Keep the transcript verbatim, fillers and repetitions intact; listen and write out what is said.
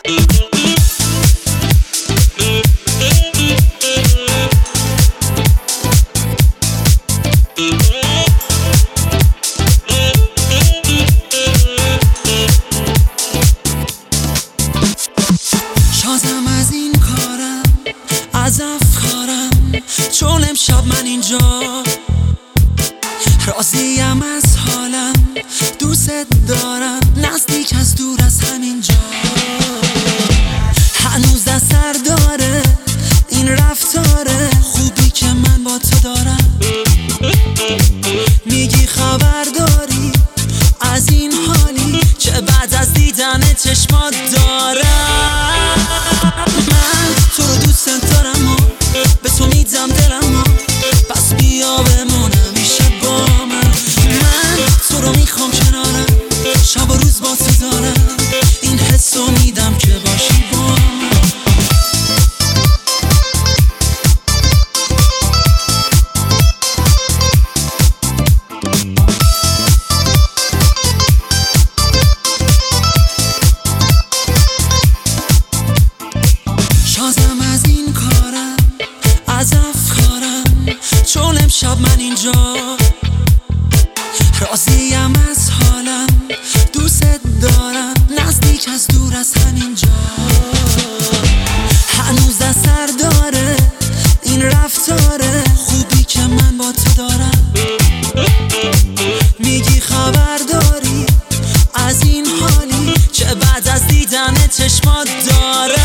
شازم از این کارم، از افکارم، چون امشب من اینجا راضیم از حالم، دوست دارم نزدیک از دور از همینجا. هنوز در سر داره این رفتاره خوبی که من با تو دارم. میگی خبر داری از این حالی که بعد از دیدن چشمات دارم. من تو رو دوست دارم و به تو میدم دلم و پس بیا بمون همیشه با من. من تو رو میخوام کنارم، شب و روز با تو دارم، این حس رو میدم که باشی با من. شازم از این کارم، از افکارم، چون امشب من اینجا راضیم از حالم، دوست دارم نزدیک از دور از همینجا. هنوز در سر داره این رفتاره خوبی که من با تو دارم. میگی خبر داری از این حالی که بعد از دیدن چشمات دارم.